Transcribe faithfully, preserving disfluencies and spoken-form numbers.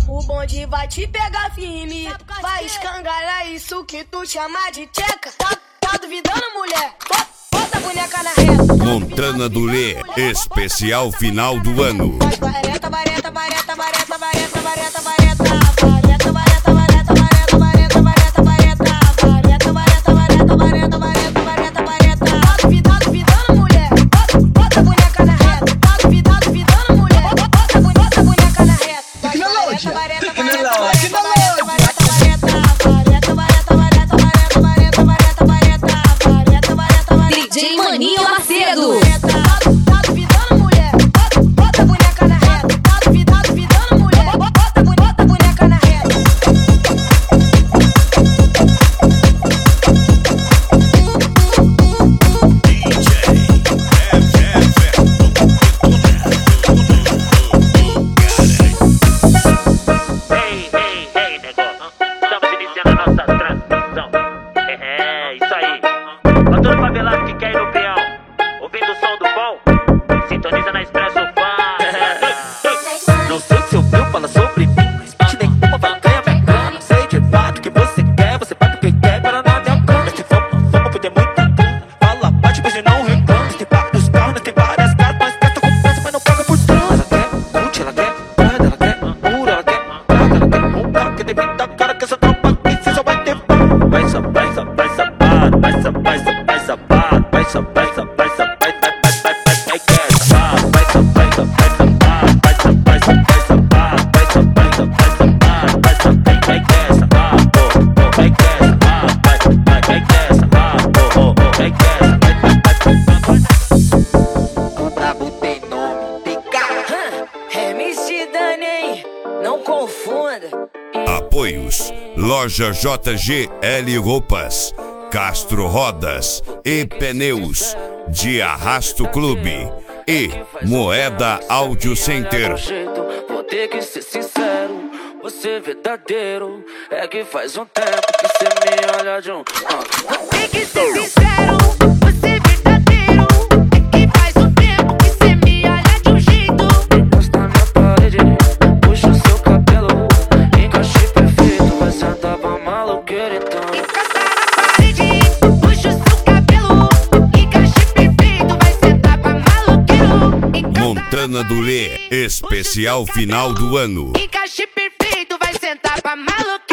O bonde vai te pegar firme, vai escangalhar isso que tu chama de tcheca. Tá, tá duvidando, mulher? Bota a boneca na reta. Montana do Lê, especial final do ano. Vareta, vareta, vareta, vareta, vareta, vareta, vareta, vareta, vareta, vareta, vareta, vareta, vareta, vareta, vareta, vareta, vareta, vareta, vareta, vareta. Tá duvidando, duvidando, mulher? Bota a boneca na reta. Tá duvidando, duvidando, mulher? Bota a boneca na reta. Vareta, vareta, vareta, vareta, vareta, vareta, vareta, vareta, vareta, vareta, vareta, vareta, vareta, vareta, vareta. D J Maninho Macedo. Tá duvidando, mulher? Bota a boneca na reta. Tá duvidando, duvidando, mulher? Bota, bota a boneca na reta. Ei, ei, ei, negão. Estamos iniciando a nossa transmissão. É, isso aí. Pra todo favelado que quer ir no peão, ouvindo o som do bom, sintoniza na Expresso Fã. Não sei se ouviu falar sobre mim, mas te nenhuma vai ganhar minha grana. Não sei de fato o que você quer, você vai porque quer para nada é a cama. Mas se for, vamos poder muito tudo. Fala, bate, mas não reclama. Tem vários carros, nós tem várias casas, mas gasta com pressa, mas não paga por trás. Ela quer curte, ela quer guarda, ela quer pura, ela quer praga, ela quer um carro que deve dar cara que essa tropa aqui você só vai ter pau. Vai só, vai só, vai sapado, vai só, vai só, vai sapado, vai só, vai só, vai só, vai, vai, vai, vai, vai, vai, que é sapado, vai só, vai só, vai sapado, vai só, vai só, vai sapado, vai só, vai só, vai sapado, vai só, vai, vai, que é sapado, oh, vai, que é sapado, vai, vai, vai, que é sapado, oh, oh, vai, que é sapado, vai, vai, vai. O brabo tem nome, tem cara. É MC Dani, não confunda. Apoios: Loja J G L Roupas, Castro Rodas e Pneus, de Arrasto Clube e Moeda Audio Center. Jeito, vou ter que ser sincero, você é verdadeiro. É que faz um tempo que você me olha de um. Ah. Tem que ser sincero, você é verdadeiro. É que faz um tempo que cê me olha de um jeito. Encosta na parede, puxa o seu cabelo, encaixe perfeito, vai sentar pra maloqueira então. Encosta na parede, puxa o seu cabelo, encaixe perfeito, vai sentar pra maloqueiro. Encosta Montana do Lê, especial final do ano. Encaixe perfeito, vai sentar pra maloqueiro.